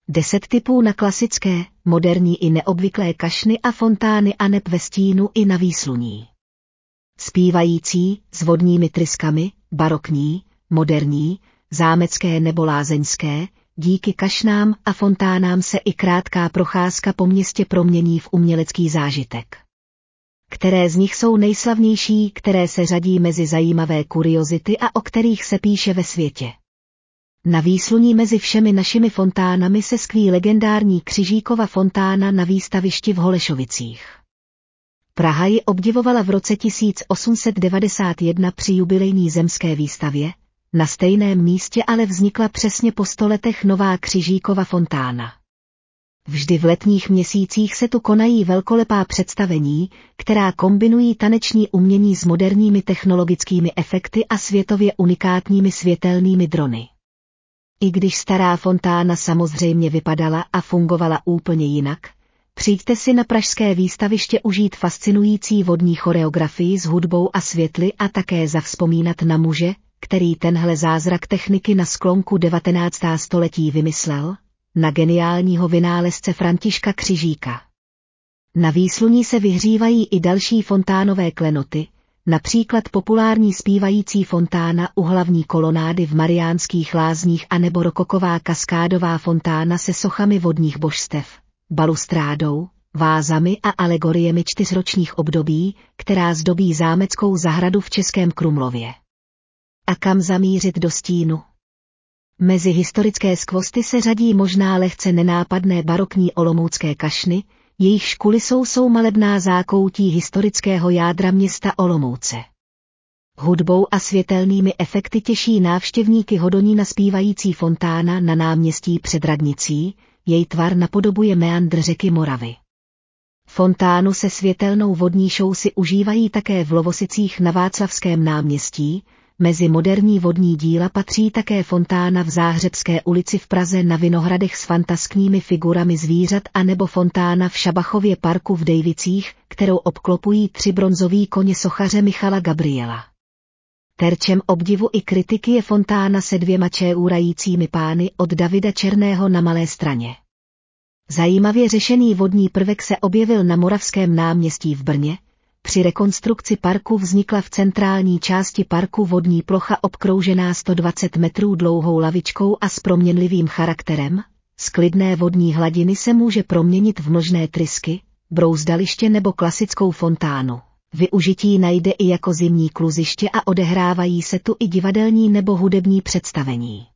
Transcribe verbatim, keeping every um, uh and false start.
Deset typů na klasické, moderní i neobvyklé kašny a fontány aneb ve stínu i na výsluní. Zpívající, s vodními tryskami, barokní, moderní, zámecké nebo lázeňské, díky kašnám a fontánám se i krátká procházka po městě promění v umělecký zážitek. Které z nich jsou nejslavnější, které se řadí mezi zajímavé kuriozity a o kterých se píše ve světě? Na výsluní mezi všemi našimi fontánami se skví legendární Křižíkova fontána na výstavišti v Holešovicích. Praha ji obdivovala v roce tisíc osm set devadesát jedna při jubilejní zemské výstavě, na stejném místě ale vznikla přesně po sto letech nová Křižíkova fontána. Vždy v letních měsících se tu konají velkolepá představení, která kombinují taneční umění s moderními technologickými efekty a světově unikátními světelnými drony. I když stará fontána samozřejmě vypadala a fungovala úplně jinak, přijďte si na pražské výstaviště užít fascinující vodní choreografii s hudbou a světly a také zavzpomínat na muže, který tenhle zázrak techniky na sklonku devatenáctého století vymyslel, na geniálního vynálezce Františka Křižíka. Na výsluní se vyhřívají i další fontánové klenoty, například populární zpívající fontána u hlavní kolonády v Mariánských lázních anebo rokoková kaskádová fontána se sochami vodních božstev, balustrádou, vázami a alegoriemi čtyřročních období, která zdobí zámeckou zahradu v Českém Krumlově. A kam zamířit do stínu? Mezi historické skvosty se řadí možná lehce nenápadné barokní olomoucké kašny, jejichž kulisou jsou malebná zákoutí historického jádra města Olomouce. Hudbou a světelnými efekty těší návštěvníky Hodonína zpívající fontána na náměstí před radnicí, její tvar napodobuje meandr řeky Moravy. Fontánu se světelnou vodní show si užívají také v Lovosicích na Václavském náměstí. Mezi moderní vodní díla patří také fontána v Záhřebské ulici v Praze na Vinohradech s fantaskními figurami zvířat anebo fontána v Šabachově parku v Dejvicích, kterou obklopují tři bronzoví koně sochaře Michala Gabriela. Terčem obdivu i kritiky je fontána se dvěma čeurajícími pány od Davida Černého na Malé Straně. Zajímavě řešený vodní prvek se objevil na Moravském náměstí v Brně. Při rekonstrukci parku vznikla v centrální části parku vodní plocha obkroužená sto dvacet metrů dlouhou lavičkou a s proměnlivým charakterem. Z klidné vodní hladiny se může proměnit v množné trysky, brouzdaliště nebo klasickou fontánu. Využití najde i jako zimní kluziště a odehrávají se tu i divadelní nebo hudební představení.